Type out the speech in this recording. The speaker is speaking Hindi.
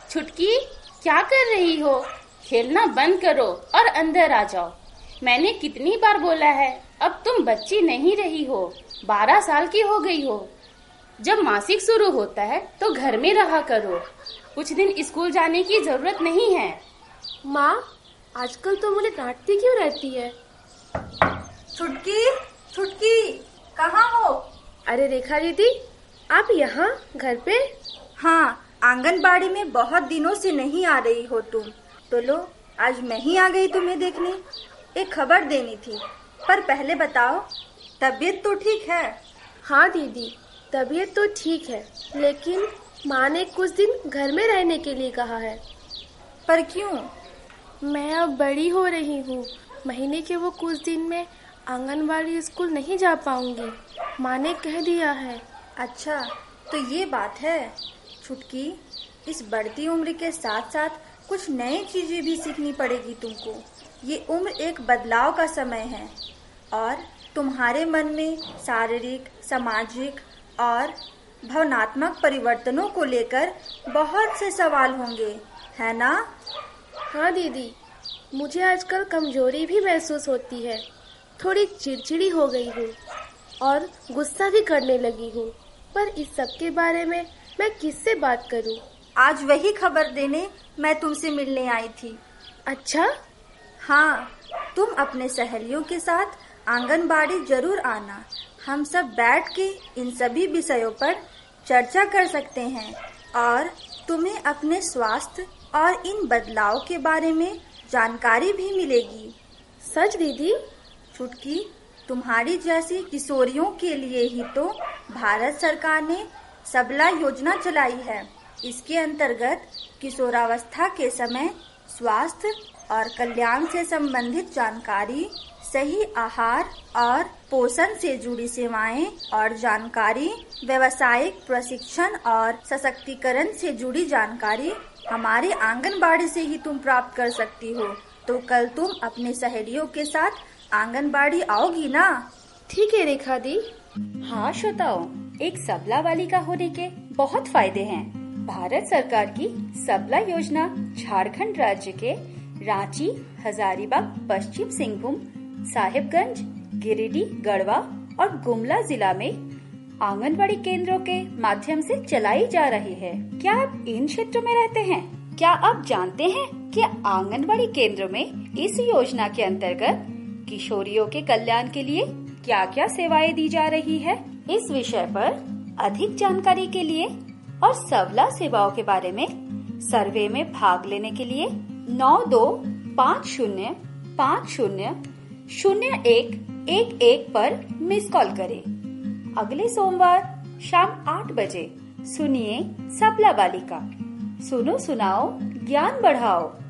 छुटकी, क्या कर रही हो? खेलना बंद करो और अंदर आ जाओ। मैंने कितनी बार बोला है, अब तुम बच्ची नहीं रही हो, 12 साल की हो गई हो। जब मासिक शुरू होता है तो घर में रहा करो, कुछ दिन स्कूल जाने की जरूरत नहीं है। माँ, आजकल तो मुझे डांटती क्यों रहती है? छुटकी, छुटकी, कहाँ हो? अरे रेखा दीदी, आप यहाँ घर पे? हाँ, आंगनबाड़ी में बहुत दिनों से नहीं आ रही हो तुम। तो लो, आज मैं ही आ गई तुम्हें देखने। एक खबर देनी थी, पर पहले बताओ, तबीयत तो ठीक है? हाँ दीदी, तबीयत तो ठीक है, लेकिन माँ ने कुछ दिन घर में रहने के लिए कहा है। पर क्यों? मैं अब बड़ी हो रही हूँ, महीने के वो कुछ दिन में आंगनबाड़ी स्कूल नहीं जा पाऊंगी, माँ ने कह दिया है। अच्छा, तो ये बात है। छुटकी, इस बढ़ती उम्र के साथ साथ कुछ नई चीजें भी सीखनी पड़ेगी तुमको। ये उम्र एक बदलाव का समय है और तुम्हारे मन में शारीरिक, सामाजिक और भावनात्मक परिवर्तनों को लेकर बहुत से सवाल होंगे, है ना? हाँ दीदी, मुझे आजकल कमजोरी भी महसूस होती है, थोड़ी चिड़चिड़ी हो गई हूँ और गुस्सा भी करने लगी हूँ, पर इस सब के बारे में मैं किससे बात करूँ? आज वही खबर देने मैं तुमसे मिलने आई थी। अच्छा? हाँ, तुम अपने सहेलियों के साथ आंगनबाड़ी जरूर आना। हम सब बैठ के इन सभी विषयों पर चर्चा कर सकते हैं और तुम्हें अपने स्वास्थ्य और इन बदलाव के बारे में जानकारी भी मिलेगी। सच दीदी? छुटकी, तुम्हारी जैसी किशोरियों के लिए ही तो भारत सरकार ने सबला योजना चलाई है। इसके अंतर्गत किशोरावस्था के समय स्वास्थ्य और कल्याण से संबंधित जानकारी, सही आहार और पोषण से जुड़ी सेवाएं और जानकारी, व्यावसायिक प्रशिक्षण और सशक्तिकरण से जुड़ी जानकारी हमारे आंगनबाड़ी से ही तुम प्राप्त कर सकती हो। तो कल तुम अपने सहेलियों के साथ आंगनबाड़ी आओगी ना? ठीक है रेखा दी। हाँ श्रोताओ, एक सबला बालिका होने के बहुत फायदे हैं। भारत सरकार की सबला योजना झारखंड राज्य के रांची, हजारीबाग, पश्चिम सिंहभूम, साहिबगंज, गिरिडीह, गढ़वा और गुमला जिला में आंगनबाड़ी केंद्रों के माध्यम से चलाई जा रही है। क्या आप इन क्षेत्रों में रहते हैं? क्या आप जानते हैं कि आंगनबाड़ी केंद्रों में इस योजना के अंतर्गत किशोरियों के कल्याण के लिए क्या क्या सेवाएं दी जा रही है? इस विषय पर अधिक जानकारी के लिए और सबला सेवाओं के बारे में सर्वे में भाग लेने के लिए 9250500111 पर मिस कॉल करें। अगले सोमवार शाम 8 बजे सुनिए सबला बालिका। सुनो सुनाओ, ज्ञान बढ़ाओ।